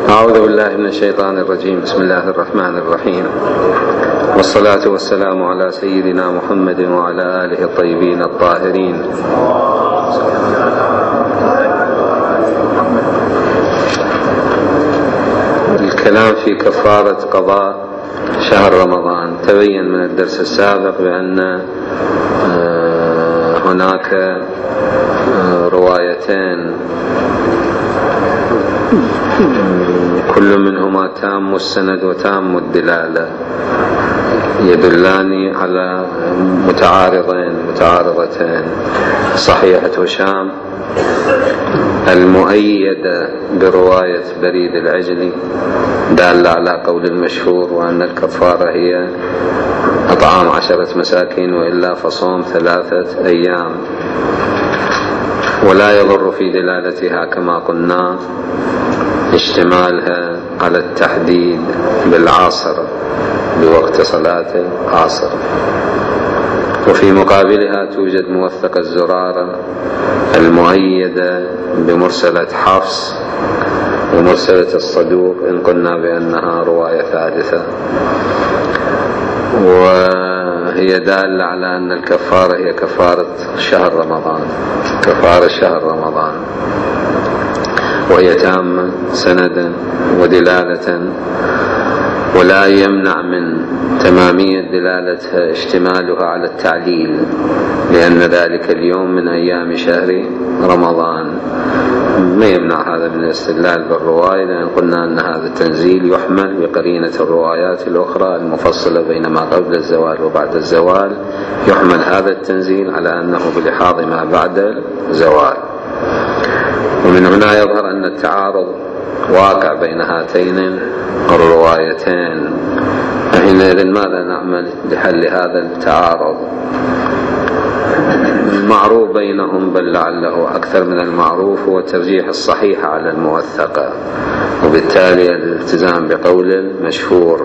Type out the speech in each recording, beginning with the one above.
أعوذ بالله من الشيطان الرجيم. بسم الله الرحمن الرحيم، والصلاة والسلام على سيدنا محمد وعلى آله الطيبين الطاهرين. الكلام في كفارة قضاء شهر رمضان. تبين من الدرس السابق بأن هناك روايتين كل منهما تام السند وتام الدلالة، يدلان على متعارضتين. صحيحة هشام المؤيدة برواية بريد العجلي دالة على قول المشهور، وأن الكفارة هي إطعام 10 مساكين وإلا فصوم 3 أيام، ولا يضر في دلالتها كما قلنا اشتمالها على التحديد بالعصر بوقت صلاة العصر. وفي مقابلها توجد موثق الزرارة المؤيدة بمرسلة حفص ومرسلة الصدوق، إن قلنا بأنها رواية ثالثة، وهي دالة على أن الكفارة هي كفارة شهر رمضان، وهي تامة سندا ودلالة، ولا يمنع من تمامية دلالتها اشتمالها على التعليل، لأن ذلك اليوم من أيام شهر رمضان. ما يمنع هذا من الاستدلال بالرواية، لأن قلنا أن هذا التنزيل يحمل بقرينة الروايات الأخرى المفصلة بين ما قبل الزوال وبعد الزوال، يحمل هذا التنزيل على أنه بلحاظ ما بعد الزوال. ومن هنا يظهر أن التعارض واقع بين هاتين الروايتين. حينئذ ماذا نعمل لحل هذا التعارض؟ المعروف بينهم، بل لعله أكثر من المعروف، هو ترجيح الصحيح على الموثقة، وبالتالي الالتزام بقول المشهور.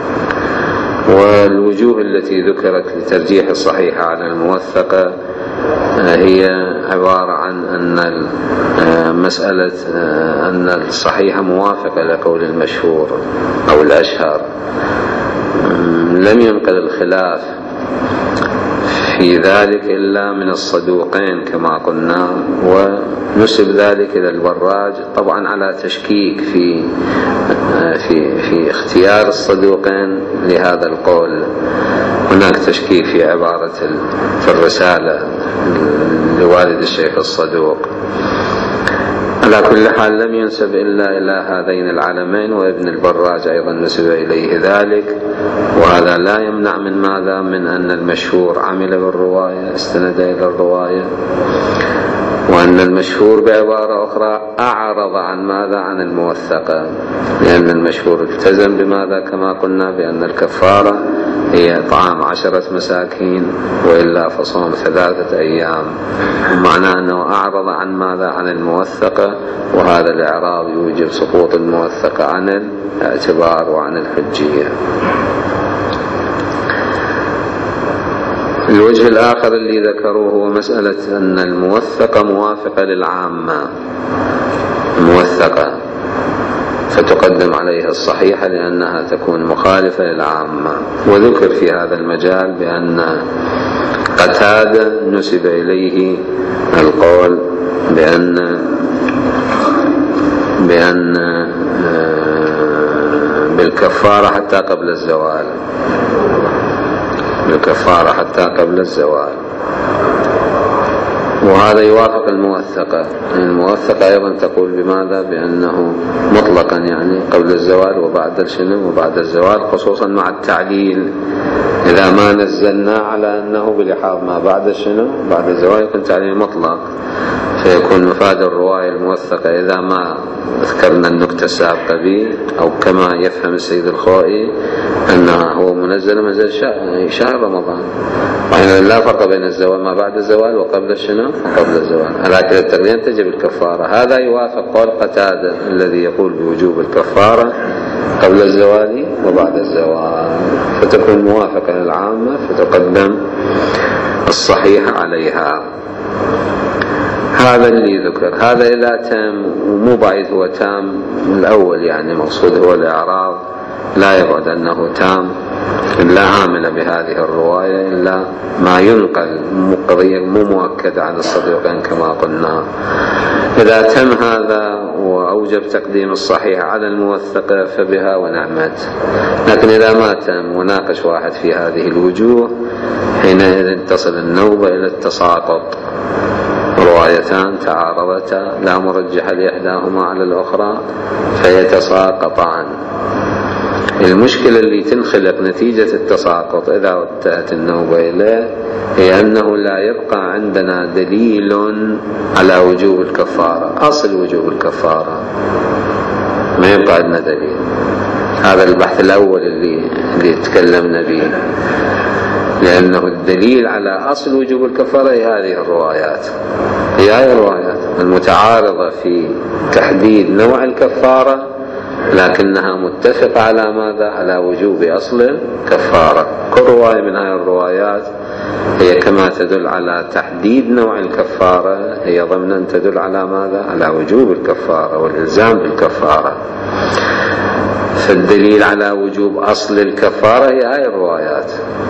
والوجوه التي ذكرت لترجيح الصحيح على الموثقة هي عبارة عن أن مسألة أن الصحيح موافقة لقول المشهور أو الأشهر، لم ينقل الخلاف في ذلك إلا من الصدوقين كما قلنا، ونسب ذلك إلى البراج، طبعا على تشكيك في اختيار الصدوقين لهذا القول. هناك تشكيك في عبارة في الرسالة لوالد الشيخ الصدوق. على كل حال لم ينسب إلا إلى هذين العالمين، وابن البراج أيضا نسب إليه ذلك، وهذا لا يمنع من ماذا؟ من أن المشهور عمل بالرواية، استند إلى الرواية، وأن المشهور بعبارة أخرى أعرض عن ماذا؟ عن الموثقة، لأن المشهور التزم بماذا؟ كما قلنا بأن الكفارة هي إطعام 10 مساكين وإلا فصوم 3 أيام، معناه أنه أعرض عن ماذا؟ عن الموثقة، وهذا الإعراض يوجب سقوط الموثقة عن الاعتبار وعن الحجية. الوجه الآخر اللي ذكروه هو مسألة أن الموثقة موافقة للعامة، موثقة فتقدم عليها الصحيحة لأنها تكون مخالفة للعامة. وذكر في هذا المجال بأن قتادة نسب إليه القول بأن بالكفارة حتى قبل الزوال، بالكفارة حتى قبل الزوال، وهذا يوافق الموثقة. الموثقة أيضا تقول بماذا؟ بأنه مطلقا يعني قبل الزوال وبعد الشنو وبعد الزوال، خصوصا مع التعليل. إذا ما نزلنا على أنه بلحاظ ما بعد الشنو بعد الزوال يكون تعليل مطلق، فيكون مفاد الرواية الموثقة إذا ما ذكرنا النكتة السابقة به، أو كما يفهم السيد الخوئي أنها هو منزل شهر رمضان، وإن لا فرق بين الزوال ما بعد الزوال وقبل الشنو وقبل الزوال، لكن التقديم تجب الكفارة. هذا يوافق قول قتادة الذي يقول بوجوب الكفارة قبل الزوال وبعد الزوال، فتكون موافقة للعامة فتقدم الصحيح عليها. هذا اللي ذكر. هذا إذا تم، ومو بعيد هو تام الأول، يعني مقصود هو الإعراض لا يبعد أنه تام، لا عامل بهذه الرواية إلا ما ينقل، قضية مو مؤكد عن الصدوقين كما قلنا. إذا تم هذا وأوجب تقديم الصحيح على الموثقة فبها ونعمت. لكن إذا ما تم وناقش واحد في هذه الوجوه، حينئذ تصل النوبة إلى التساقط، روايتان تعارضتا لا مرجح لإحداهما على الأخرى فيتساقطان. المشكلة اللي تنخلق نتيجة التساقط إذا انتهت النوبة إليه هي أنه لا يبقى عندنا دليل على وجوب الكفارة، أصل وجوب الكفارة ما يبقى عندنا دليل. هذا البحث الأول اللي تكلمنا به، لأنه الدليل على أصل وجوب الكفارة هي هذه الروايات، هي الروايات المتعارضة في تحديد نوع الكفارة، لكنها متفقة على ماذا؟ على وجوب أصل الكفارة. كل رواية من هذه الروايات هي كما تدل على تحديد نوع الكفارة، هي ضمنا تدل على ماذا؟ على وجوب الكفارة والإلزام بالكفارة. فالدليل على وجوب أصل الكفارة هي هذه الروايات.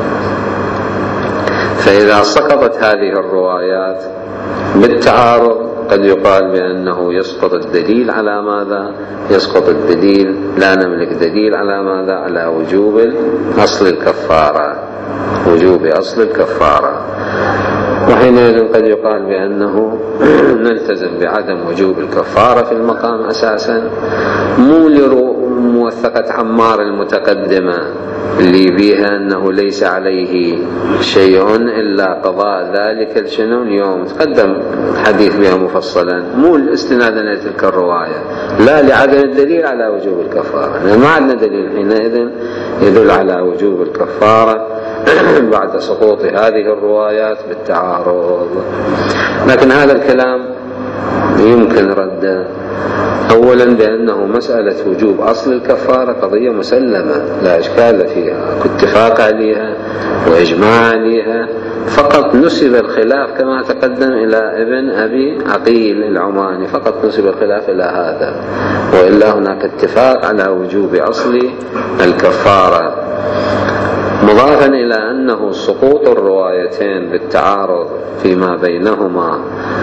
فإذا سقطت هذه الروايات بالتعارض قد يقال بأنه يسقط الدليل على ماذا؟ يسقط الدليل، لا نملك دليل على ماذا؟ على وجوب أصل الكفارة، وجوب أصل الكفارة. وحينئذ قد يقال بأنه نلتزم بعدم وجوب الكفارة في المقام أساسا، مو لموثقة عمار المتقدمة اللي بيها أنه ليس عليه شيء إلا قضاء ذلك اليوم، تقدم الحديث بها مفصلا، مو الاستناد إلى تلك الرواية، لا لعدم الدليل على وجوب الكفارة، لأن ما عندنا دليل حينئذ يدل على وجوب الكفارة بعد سقوط هذه الروايات بالتعارض. لكن هذا الكلام يمكن رده أولا بأنه مسألة وجوب أصل الكفارة قضية مسلمة لا إشكال فيها، اتفاق عليها وإجماع عليها، فقط نسب الخلاف كما تقدم إلى ابن أبي عقيل العماني، فقط نسب الخلاف إلى هذا، وإلا هناك اتفاق على وجوب أصل الكفارة. مضافا إلى أنه سقوط الروايتين بالتعارض فيما بينهما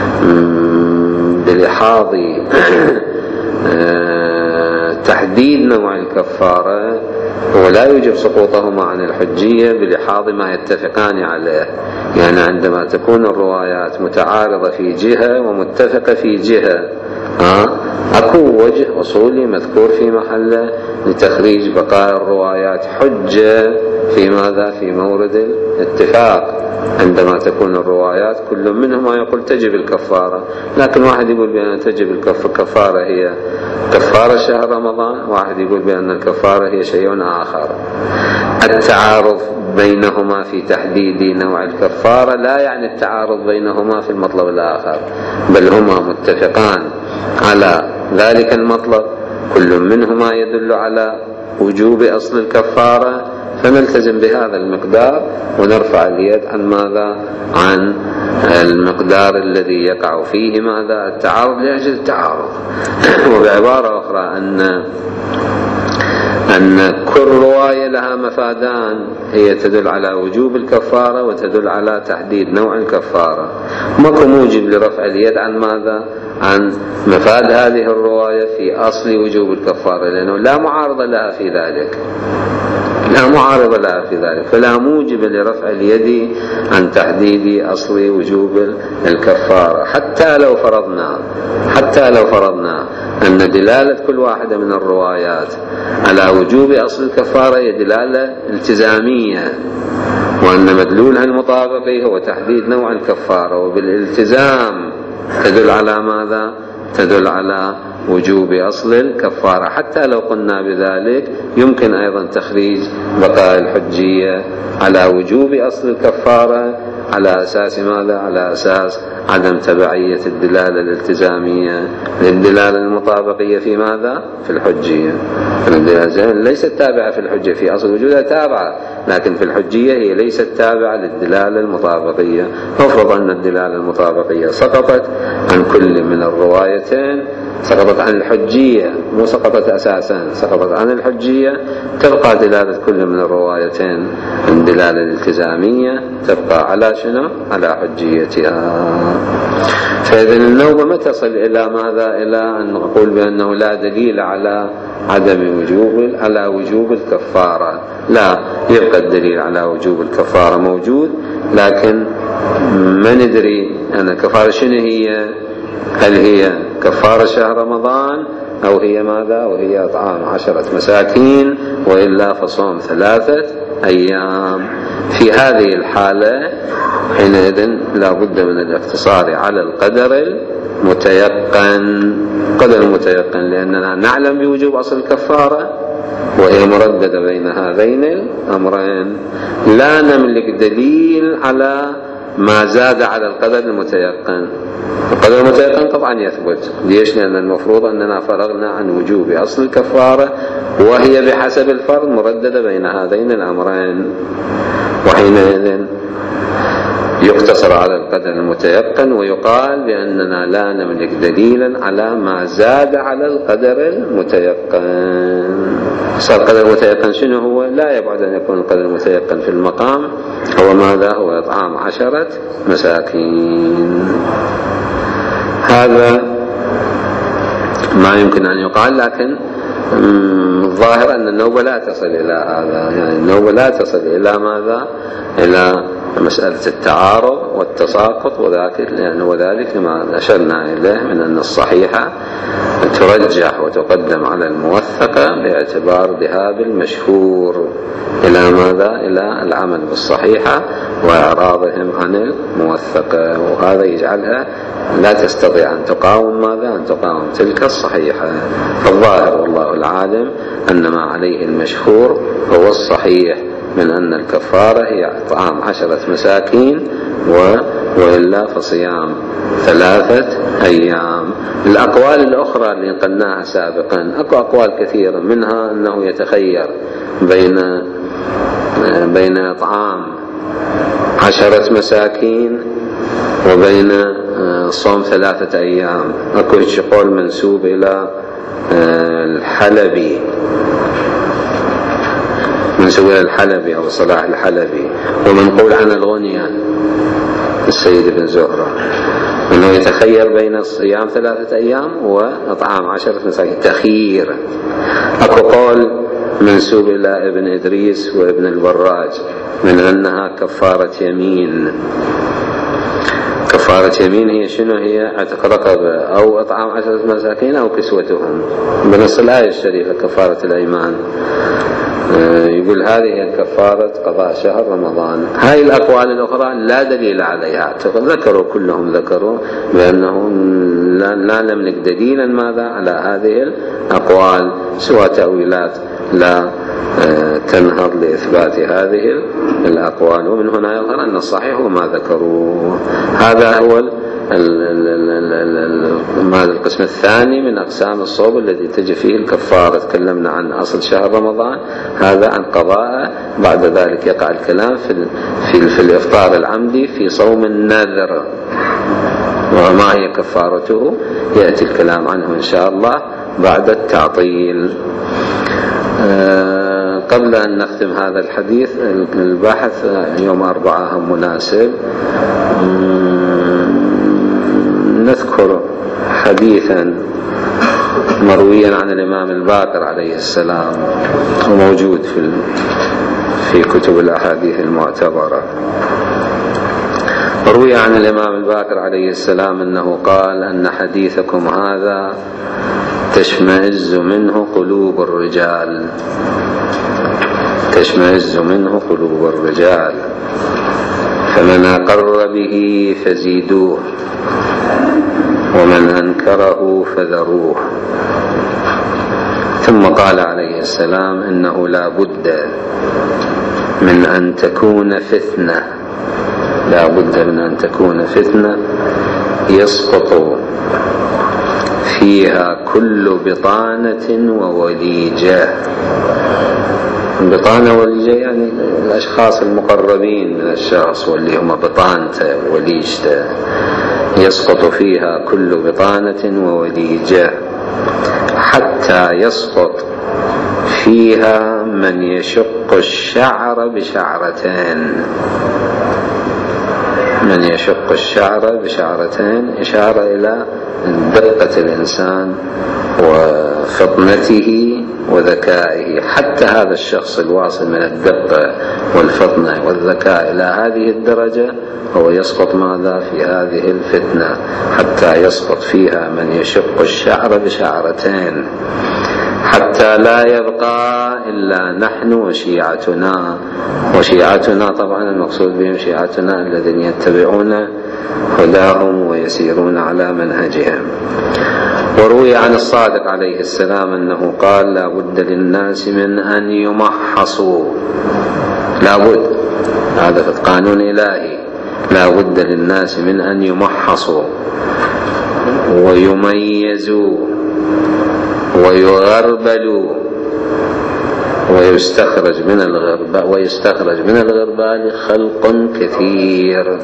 بلحاظ تحديد نوع الكفارة ولا يوجب سقوطهما عن الحجية بلحاظ ما يتفقان عليه. يعني عندما تكون الروايات متعارضة في جهة ومتفقة في جهة، أكو وجه أصولي مذكور في محله لتخريج بقاء الروايات حجة في ماذا؟ في مورد الاتفاق. عندما تكون الروايات كل منهما يقول تجب الكفارة، لكن واحد يقول بأن تجب الكفارة هي كفارة شهر رمضان، واحد يقول بأن الكفارة هي شيء آخر. التعارض بينهما في تحديد نوع الكفارة لا يعني التعارض بينهما في المطلب الآخر، بل هما متفقان على ذلك المطلب، كل منهما يدل على وجوب أصل الكفارة، فنلتزم بهذا المقدار ونرفع اليد عن ماذا؟ عن المقدار الذي يقع فيه ماذا؟ التعارض لأجل التعارض. وبعبارة أخرى أن كل رواية لها مفادان، هي تدل على وجوب الكفارة وتدل على تحديد نوع الكفارة. ماكو موجب لرفع اليد عن ماذا؟ عن مفاد هذه الرواية في أصل وجوب الكفارة، لأنه لا معارضة لها في ذلك، لا معارضة لها في ذلك، فلا موجب لرفع اليد عن تحديد أصل وجوب الكفارة. حتى لو فرضنا أن دلالة كل واحدة من الروايات على وجوب أصل الكفارة هي دلالة التزامية، وأن مدلولها المطابقي هو تحديد نوع الكفارة، وبالالتزام تدل على ماذا؟ تدل على وجوب أصل الكفارة. حتى لو قلنا بذلك يمكن أيضا تخريج بقاء الحجية على وجوب أصل الكفارة على أساس ماذا؟ على أساس عدم تبعية الدلالة الالتزامية للدلالة المطابقية في ماذا؟ في الحجية. الدلالة ليست تابعة في الحجية، في أصل وجودها تابعة، لكن في الحجية هي ليست تابعة للدلالة المطابقية. نفرض أن الدلالة المطابقية سقطت، عن كل من الروايتين سقطت عن الحجية، مو سقطت أساسا، سقطت عن الحجية، تبقى دلالة كل من الروايتين من دلالة الالتزامية، تبقى على شنو؟ على حجيتها. فإذا النوبة ما تصل إلى ماذا؟ إلى أن نقول بأنه لا دليل على عدم وجوب الكفارة، لا، يبقى الدليل على وجوب الكفارة موجود، لكن ما ندري أن الكفارة شنو هي؟ هل هي كفارة شهر رمضان أو هي ماذا؟ أو هي إطعام 10 مساكين، وإلا فصوم 3 أيام. في هذه الحالة حينئذ لا بد من الاقتصار على القدر المتيقن، لأننا نعلم بوجوب أصل الكفارة وهي مرددة بين هذين الأمرين، لا نملك دليل على ما زاد على القدر المتيقن. القدر المتيقن طبعا يثبت، ليش؟ لأن المفروض أننا فرغنا عن وجوب أصل الكفارة، وهي بحسب الفرض مرددة بين هذين الأمرين، وحينئذ يقتصر على القدر المتيقن، ويقال بأننا لا نملك دليلا على ما زاد على القدر المتيقن. القدر المتيقن شنو هو؟ لا يبعد أن يكون القدر المتيقن في المقام هو ماذا؟ هو إطعام 10 مساكين. هذا ما يمكن أن يقال، لكن الظاهر أن النوبة لا تصل إلى هذا، يعني النوبة لا تصل إلى ماذا؟ إلى مسألة التعارض والتساقط، وذلك لما أشرنا إليه من أن الصحيحة ترجح وتقدم على الموثقة باعتبار ذهاب المشهور إلى ماذا؟ إلى العمل بالصحيحة وإعراضهم عن الموثقة، وهذا يجعلها لا تستطيع أن تقاوم ماذا؟ أن تقاوم تلك الصحيحة. فالظاهر والله العالم أن ما عليه المشهور هو الصحيح من أن الكفارة هي إطعام 10 مساكين، وإلا فصيام 3 أيام. الأقوال الأخرى اللي قلناها سابقا أكو أقوال كثيرة، منها أنه يتخير بين إطعام 10 مساكين وبين صوم 3 أيام. أكو قول منسوب إلى الحلبي، أو صلاح الحلبي، ومنقول عن الغنية السيد بن زهرة أنه يتخير بين صيام 3 أيام وإطعام 10 مساكين، تخيير. أكو قول منسوب إلى ابن إدريس وابن البراج من أنها كفارة يمين. كفارة يمين هي شنو؟ هي عتق رقبة أو إطعام 10 مساكين أو كسوتهم، بنص الآية الشريفة كفارة الأيمان. يقول هذه هي كفارة قضاء شهر رمضان. هاي الأقوال الأخرى لا دليل عليها، كلهم ذكروا بأنه لا نملك دليلا ماذا؟ على هذه الأقوال، سوى تأويلات لا تنهض لإثبات هذه الأقوال. ومن هنا يظهر أن الصحيح هو ما ذكروه. هذا هو القسم الثاني من أقسام الصوم الذي تجي فيه الكفارة. تكلمنا عن أصل شهر رمضان، هذا عن قضاء، بعد ذلك يقع الكلام في الإفطار العمدي في صوم النذر، وما هي كفارته يأتي الكلام عنه إن شاء الله بعد التعطيل. قبل أن نختم هذا الحديث، البحث يوم 4 مناسب، نذكر حديثا مرويا عن الإمام الباقر عليه السلام، وموجود في كتب الأحاديث المعتبرة. مروي عن الإمام الباقر عليه السلام أنه قال أن حديثكم هذا تشمئز منه قلوب الرجال، تشمئز منه قلوب الرجال، فمن أقر به فزيدوه ومن أنكره فذروه. ثم قال عليه السلام إنه لا بد من أن تكون فتنة، لا بد من أن تكون فتنة يسقط فيها كل بطانة ووليجة. بطانة ووليجة يعني الأشخاص المقربين من الشخص، واللي هم بطانته ووليجته، يسقط فيها كل بطانة ووليجة، حتى يسقط فيها من يشق الشعر بشعرتين. من يشق الشعر بشعرتين إشارة إلى دقة الإنسان وفطنته وذكائه. حتى هذا الشخص الواصل من الدقة والفطنة والذكاء إلى هذه الدرجة هو يسقط ماذا في هذه الفتنة، حتى يسقط فيها من يشق الشعر بشعرتين، حتى لا يبقى إلا نحن وشيعتنا. وشيعتنا طبعا المقصود بهم شيعتنا الذين يتبعون هداهم ويسيرون على منهجهم. وروي عن الصادق عليه السلام أنه قال: لا بد للناس من أن يمحصوا. لا بد، هذا في القانون الإلهي، لا بد للناس من أن يمحصوا ويميزوا ويغربلوا ويستخرج من الغربال خلق كثير.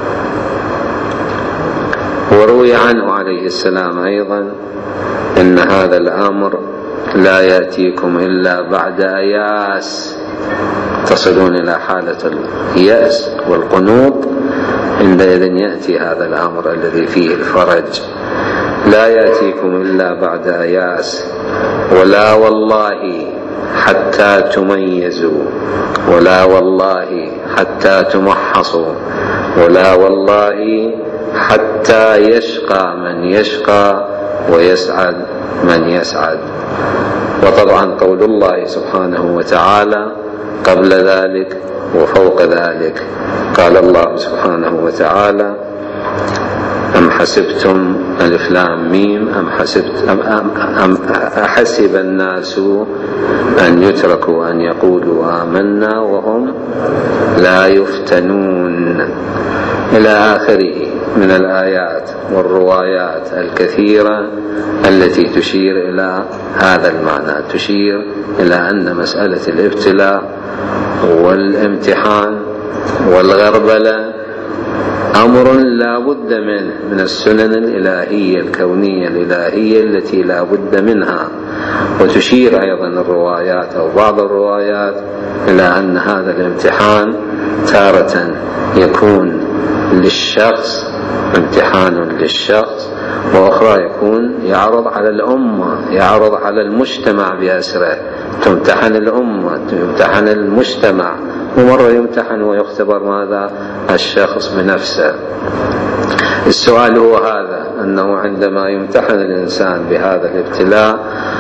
وروي عنه عليه السلام أيضا إن هذا الأمر لا يأتيكم إلا بعد أياس، تصلون إلى حالة اليأس والقنوط، عندئذ يأتي هذا الأمر الذي فيه الفرج. لا يأتيكم إلا بعد أياس، ولا والله حتى تميزوا، ولا والله حتى تمحصوا، ولا والله حتى يشقى من يشقى ويسعد من يسعد. وطبعا قول الله سبحانه وتعالى قبل ذلك وفوق ذلك، قال الله سبحانه وتعالى: أم حسبتم ألف لام ميم أم أحسب الناس أن يتركوا أن يقولوا آمنا وهم لا يفتنون، إلى آخره من الآيات والروايات الكثيرة التي تشير إلى هذا المعنى، تشير إلى أن مسألة الابتلاء والامتحان والغربلة أمر لا بد منه، من السنن الإلهية الكونية الإلهية التي لا بد منها. وتشير أيضا الروايات أو بعض الروايات إلى أن هذا الامتحان تارة يكون للشخص، امتحان للشخص، وأخرى يكون يعرض على الأمة، يعرض على المجتمع بأسره. تمتحن الأمة، تمتحن المجتمع، ومرة يمتحن ويختبر ماذا؟ الشخص بنفسه. السؤال هو هذا، أنه عندما يمتحن الإنسان بهذا الابتلاء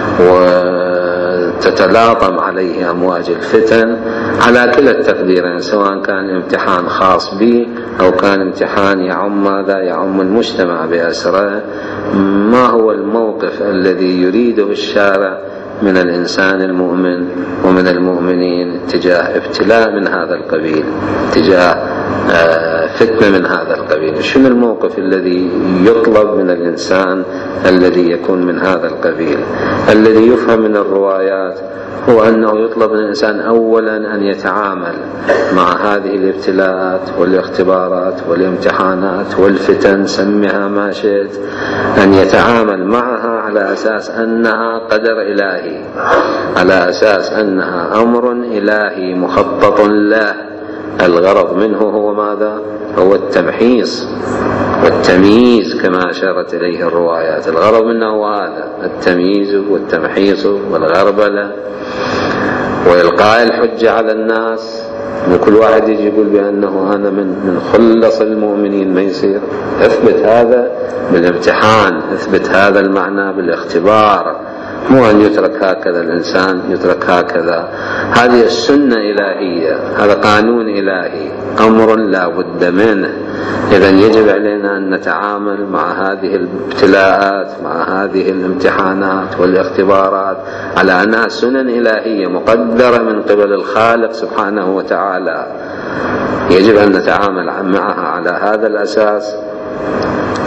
وتتلاطم عليه أمواج الفتن على كلا التقديرين، سواء كان امتحان خاص به أو كان امتحان يعم ماذا؟ يعم المجتمع بأسره، ما هو الموقف الذي يريده الشارع من الإنسان المؤمن ومن المؤمنين تجاه ابتلاء من هذا القبيل، تجاه فتنة من هذا القبيل؟ شنو الموقف الذي يطلب من الإنسان الذي يكون من هذا القبيل؟ الذي يفهم من الروايات هو أنه يطلب من الإنسان أولا أن يتعامل مع هذه الابتلاءات والاختبارات والامتحانات والفتن، سمها ما شئت، أن يتعامل معها على أساس أنها قدر إلهي، على أساس أنها أمر إلهي مخطط له. الغرض منه هو ماذا؟ هو التمحيص والتمييز كما أشارت إليه الروايات. الغرض منه هو هذا، التمييز والتمحيص والغربلة وإلقاء الحجة على الناس. وكل واحد يجي يقول بأنه أنا من خلص المؤمنين، ما يصير. اثبت هذا بالامتحان، اثبت هذا المعنى بالاختبار، مو أن يترك هكذا الإنسان، يترك هكذا. هذه السنة إلهية، هذا قانون إلهي، أمر لا بد منه. إذن يجب علينا أن نتعامل مع هذه الابتلاءات، مع هذه الامتحانات والاختبارات على أنها سنن إلهية مقدرة من قبل الخالق سبحانه وتعالى. يجب أن نتعامل معها على هذا الأساس،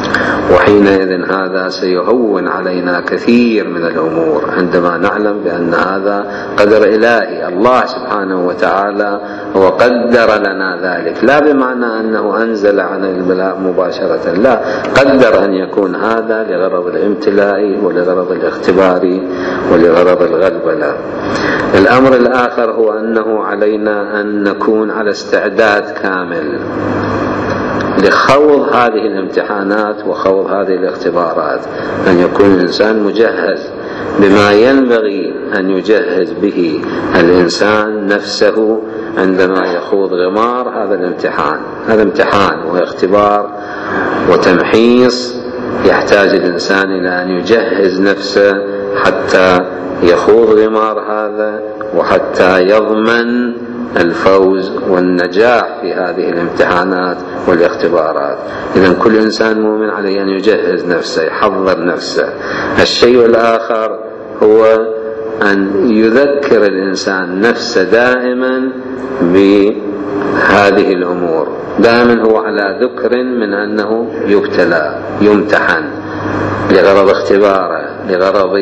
وحينئذ هذا سيهون علينا كثير من الأمور عندما نعلم بأن هذا قدر إلهي. الله سبحانه وتعالى هو قدر لنا ذلك، لا بمعنى أنه أنزل عن البلاء مباشرة، لا، قدر أن يكون هذا لغرض الامتلاء ولغرض الاختبار ولغرض الغلبلة. الأمر الآخر هو أنه علينا أن نكون على استعداد كامل لخوض هذه الامتحانات وخوض هذه الاختبارات، أن يكون الإنسان مجهز بما ينبغي أن يجهز به الإنسان نفسه عندما يخوض غمار هذا الامتحان. هذا امتحان واختبار وتمحيص، يحتاج الإنسان إلى أن يجهز نفسه حتى يخوض غمار هذا وحتى يضمن الفوز والنجاح في هذه الامتحانات والاختبارات. إذن كل إنسان مؤمن عليه أن يجهز نفسه، يحضر نفسه. الشيء الآخر هو أن يذكر الإنسان نفسه دائما بهذه الأمور، دائما هو على ذكر من أنه يبتلى يمتحن لغرض اختباره، لغرض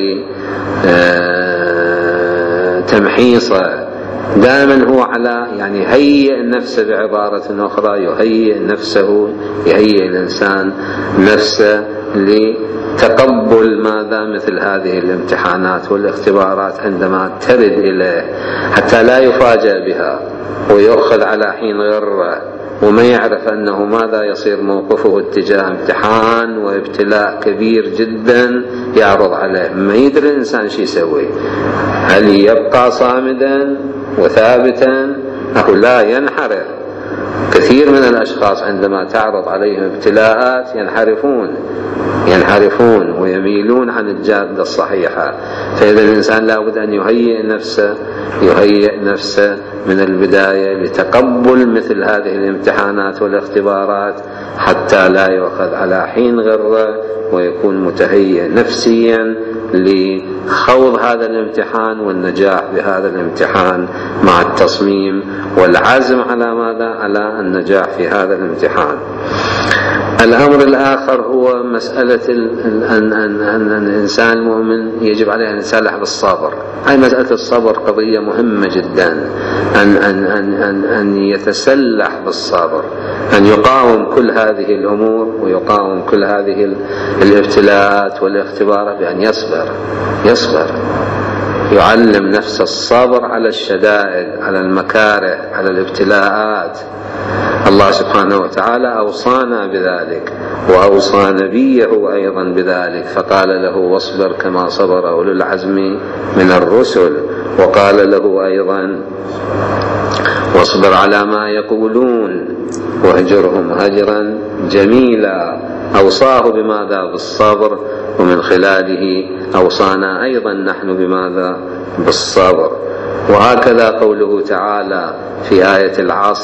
تمحيصه. دائما هو على يهيئ نفسه، بعبارة أخرى يهيئ الإنسان نفسه لتقبل ماذا مثل هذه الامتحانات والاختبارات عندما ترد إليه، حتى لا يفاجأ بها ويأخذ على حين غره وما يعرف أنه ماذا يصير موقفه اتجاه امتحان وابتلاء كبير جدا يعرض عليه. ما يدري الإنسان شو يسوي، هل يبقى صامدا وثابتا أو لا ينحرف؟ كثير من الأشخاص عندما تعرض عليهم ابتلاءات ينحرفون ويميلون عن الجادة الصحيحة. فإذا الإنسان لا بد أن يهيئ نفسه من البداية لتقبل مثل هذه الامتحانات والاختبارات، حتى لا يؤخذ على حين غره ويكون متهيئ نفسيا لخوض هذا الامتحان والنجاح بهذا الامتحان مع التصميم والعزم على ماذا؟ على النجاح في هذا الامتحان. الأمر الآخر هو مسألة أن الإنسان المؤمن يجب عليه أن يتسلح بالصبر. هذه مسألة الصبر قضية مهمة جدا، أن يتسلح بالصبر، أن يقاوم كل هذه الأمور ويقاوم كل هذه الابتلاءات والاختبارات بأن يصبر، يعلم نفس الصبر على الشدائد، على المكاره، على الابتلاءات. الله سبحانه وتعالى أوصانا بذلك وأوصى نبيه أيضا بذلك، فقال له واصبر كما صبر أولو العزم من الرسل، وقال له أيضا واصبر على ما يقولون واهجرهم هجرا جميلا. أوصاه بماذا؟ بالصبر، ومن خلاله أوصانا أيضا نحن بماذا؟ بالصبر. وهكذا قوله تعالى في آية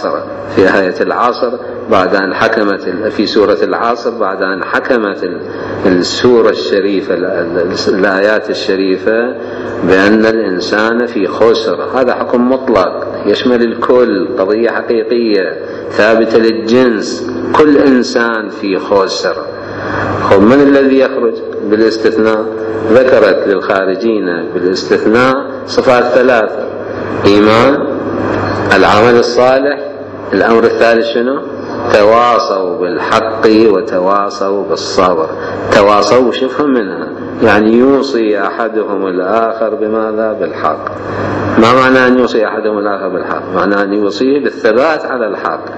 العصر بعد أن حكمت في سورة العصر، بعد أن حكمت السورة الشريفة الآيات الشريفة بأن الإنسان في خسر. هذا حكم مطلق يشمل الكل، قضية حقيقية ثابتة للجنس، كل إنسان في خسر. من الذي يخرج بالاستثناء؟ ذكرت للخارجين بالاستثناء صفات ثلاثة: إيمان، العمل الصالح، الأمر الثالث شنو؟ تواصوا بالحق وتواصوا بالصبر. تواصوا شوفهم منها، يوصي أحدهم الآخر بماذا؟ بالحق. ما معنى أن يوصي أحدهم الآخر بالحق؟ معنى أن يوصيه بالثبات على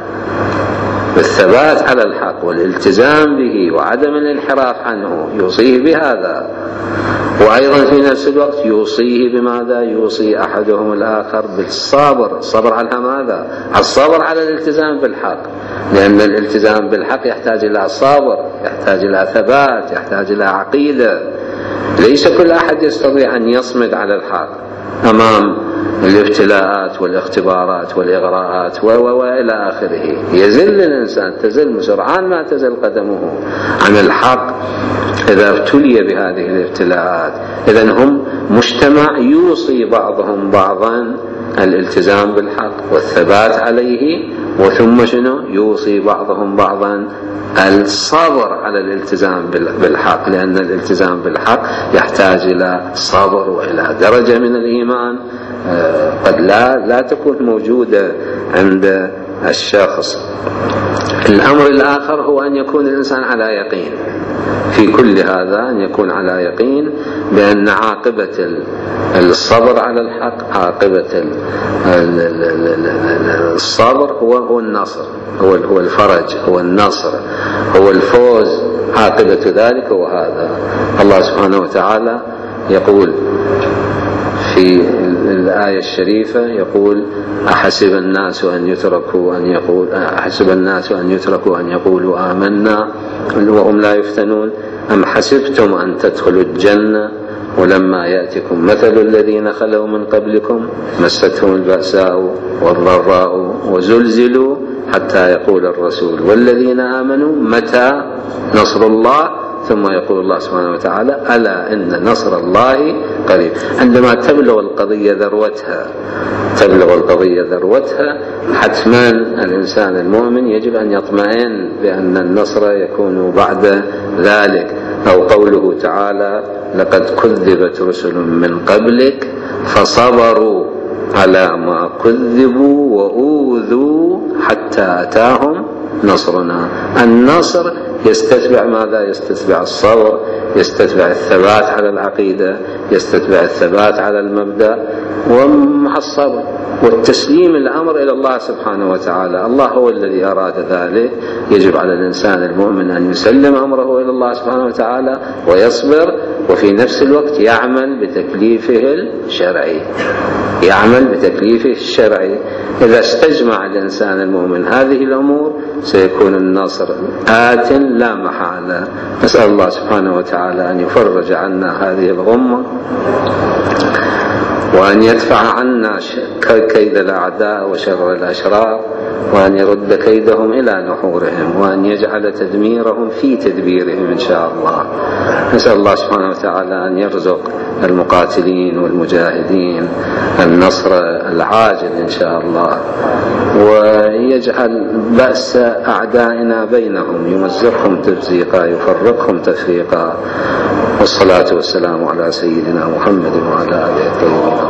الحق والالتزام به وعدم الانحراف عنه، يوصيه بهذا. وأيضا في نفس الوقت يوصيه بماذا؟ يوصي أحدهم الآخر بالصبر. الصبر على ماذا؟ الصبر على الالتزام بالحق، لأن الالتزام بالحق يحتاج إلى صبر، يحتاج إلى ثبات، يحتاج إلى عقيدة. ليس كل أحد يستطيع أن يصمد على الحق أمام الابتلاءات والاختبارات والإغراءات وإلى آخره. يزل الإنسان، تزل سرعان ما تزل قدمه عن الحق إذا ابتلي بهذه الابتلاءات. إذن هم مجتمع يوصي بعضهم بعضا الالتزام بالحق والثبات عليه وثم شنو يوصي بعضهم بعضا الصبر على الالتزام بالحق، لأن الالتزام بالحق يحتاج إلى صبر وإلى درجة من الإيمان قد لا تكون موجودة عند الشخص. الأمر الآخر هو أن يكون الإنسان على يقين في كل هذا، أن يكون على يقين بأن عاقبة الصبر على الحق، عاقبة الصبر هو النصر، هو الفرج، هو النصر، هو الفوز، عاقبة ذلك هو هذا. الله سبحانه وتعالى يقول في الآية الشريفة، يقول أحسب الناس أن يتركوا أن يقولوا آمنا وهم لا يفتنون أم حسبتم أن تدخلوا الجنة ولما يأتكم مثل الذين خلوا من قبلكم مستهم البأساء والضراء وزلزلوا حتى يقول الرسول والذين آمنوا متى نصر الله، ثم يقول الله سبحانه وتعالى ألا إن نصر الله قريب. عندما تبلغ القضية ذروتها حتما الإنسان المؤمن يجب أن يطمئن بأن النصر يكون بعد ذلك. أو قوله تعالى لقد كذبت رسل من قبلك فصبروا على ما كذبوا وأوذوا حتى أتاهم نصرنا. النصر يستتبع ماذا؟ يستتبع الصبر، يستتبع الثبات على العقيدة، يستتبع الثبات على المبدأ، ومع الصبر والتسليم الأمر إلى الله سبحانه وتعالى. الله هو الذي أراد ذلك. يجب على الإنسان المؤمن أن يسلم أمره إلى الله سبحانه وتعالى ويصبر، وفي نفس الوقت يعمل بتكليفه الشرعي. إذا استجمع الإنسان المؤمن هذه الأمور سيكون النصر آت لا محالة. نسأل الله سبحانه وتعالى أن يفرج عنا هذه الغمة، وأن يدفع عنا كيد الأعداء وشر الأشرار، وأن يرد كيدهم إلى نحورهم، وأن يجعل تدميرهم في تدبيرهم إن شاء الله. نسأل الله سبحانه وتعالى أن يرزق المقاتلين والمجاهدين النصر العاجل إن شاء الله، ويجعل بأس أعدائنا بينهم، يمزقهم تمزيقا، يفرقهم تفريقا. والصلاة والسلام على سيدنا محمد وعلى آله الطيبين.